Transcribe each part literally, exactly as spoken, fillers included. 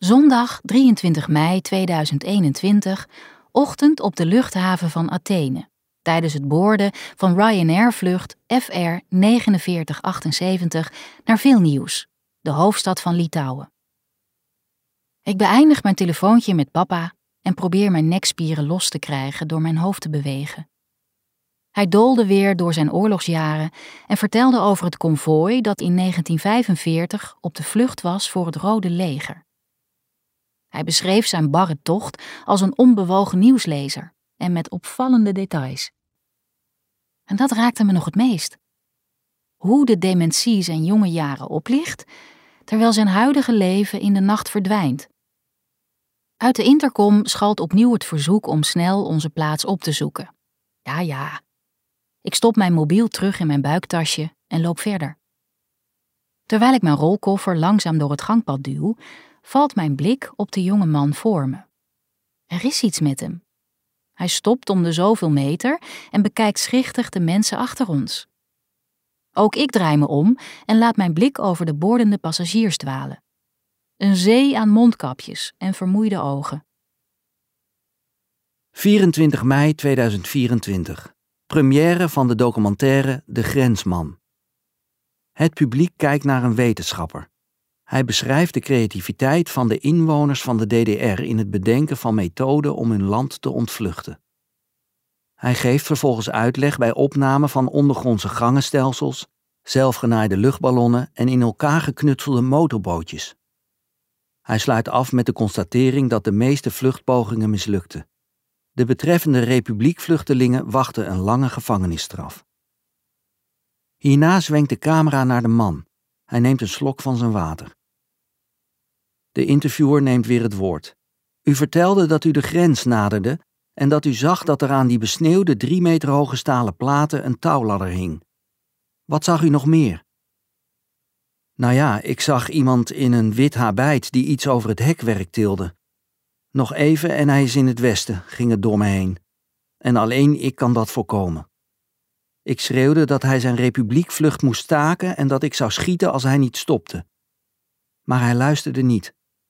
Zondag drieëntwintig mei tweeduizend eenentwintig, ochtend op de luchthaven van Athene, tijdens het boorden van Ryanair-vlucht F R negenenveertig achtenzeventig naar Vilnius, de hoofdstad van Litouwen. Ik beëindig mijn telefoontje met papa en probeer mijn nekspieren los te krijgen door mijn hoofd te bewegen. Hij doolde weer door zijn oorlogsjaren en vertelde over het konvooi dat in negentien vijfenveertig op de vlucht was voor het Rode Leger. Hij beschreef zijn barre tocht als een onbewogen nieuwslezer en met opvallende details. En dat raakte me nog het meest. Hoe de dementie zijn jonge jaren oplicht, terwijl zijn huidige leven in de nacht verdwijnt. Uit de intercom schalt opnieuw het verzoek om snel onze plaats op te zoeken. Ja, ja. Ik stop mijn mobiel terug in mijn buiktasje en loop verder. Terwijl ik mijn rolkoffer langzaam door het gangpad duw, valt mijn blik op de jonge man voor me. Er is iets met hem. Hij stopt om de zoveel meter en bekijkt schichtig de mensen achter ons. Ook ik draai me om en laat mijn blik over de boordende passagiers dwalen. Een zee aan mondkapjes en vermoeide ogen. vierentwintig mei tweeduizend vierentwintig. Première van de documentaire De Grensman. Het publiek kijkt naar een wetenschapper. Hij beschrijft de creativiteit van de inwoners van de D D R in het bedenken van methoden om hun land te ontvluchten. Hij geeft vervolgens uitleg bij opname van ondergrondse gangenstelsels, zelfgenaaide luchtballonnen en in elkaar geknutselde motorbootjes. Hij sluit af met de constatering dat de meeste vluchtpogingen mislukten. De betreffende republiekvluchtelingen wachten een lange gevangenisstraf. Hierna zwenkt de camera naar de man. Hij neemt een slok van zijn water. De interviewer neemt weer het woord. U vertelde dat u de grens naderde en dat u zag dat er aan die besneeuwde drie meter hoge stalen platen een touwladder hing. Wat zag u nog meer? Nou ja, ik zag iemand in een wit habit die iets over het hekwerk tilde. Nog even en hij is in het westen, ging het door me heen. En alleen ik kan dat voorkomen. Ik schreeuwde dat hij zijn republiekvlucht moest staken en dat ik zou schieten als hij niet stopte. Maar hij luisterde niet.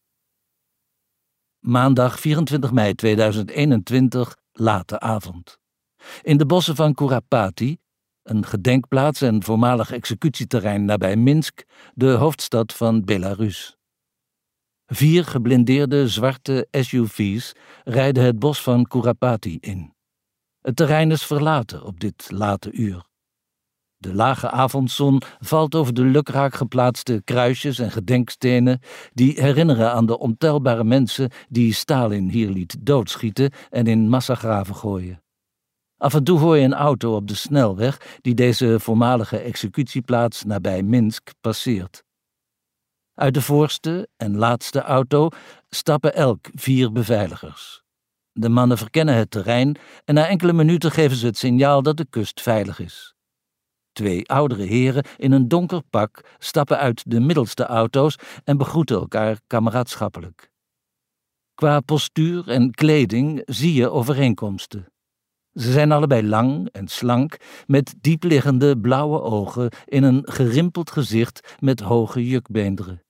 Maandag vierentwintig mei tweeduizend eenentwintig, late avond. In de bossen van Kurapati, een gedenkplaats en voormalig executieterrein nabij Minsk, de hoofdstad van Belarus. Vier geblindeerde zwarte S U V's rijden het bos van Kurapati in. Het terrein is verlaten op dit late uur. De lage avondzon valt over de lukraak geplaatste kruisjes en gedenkstenen die herinneren aan de ontelbare mensen die Stalin hier liet doodschieten en in massagraven gooien. Af en toe hoor je een auto op de snelweg die deze voormalige executieplaats nabij Minsk passeert. Uit de voorste en laatste auto stappen elk vier beveiligers. De mannen verkennen het terrein en na enkele minuten geven ze het signaal dat de kust veilig is. Twee oudere heren in een donker pak stappen uit de middelste auto's en begroeten elkaar kameraadschappelijk. Qua postuur en kleding zie je overeenkomsten. Ze zijn allebei lang en slank, met diepliggende blauwe ogen in een gerimpeld gezicht met hoge jukbeenderen.